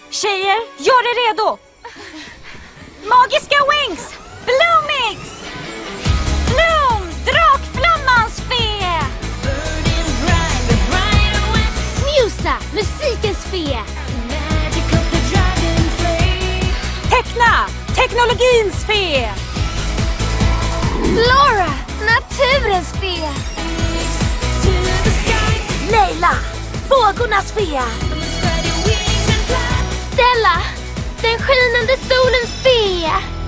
Tjejer, gör er redo! Magiska Wings! Bloomix! Bloom! Drakflammans fe! Musa! Musikens fe! Tekna! Teknologins fe! Flora! Naturens fe! Leila! Vågornas fe! Stella! Den skinande solens fe!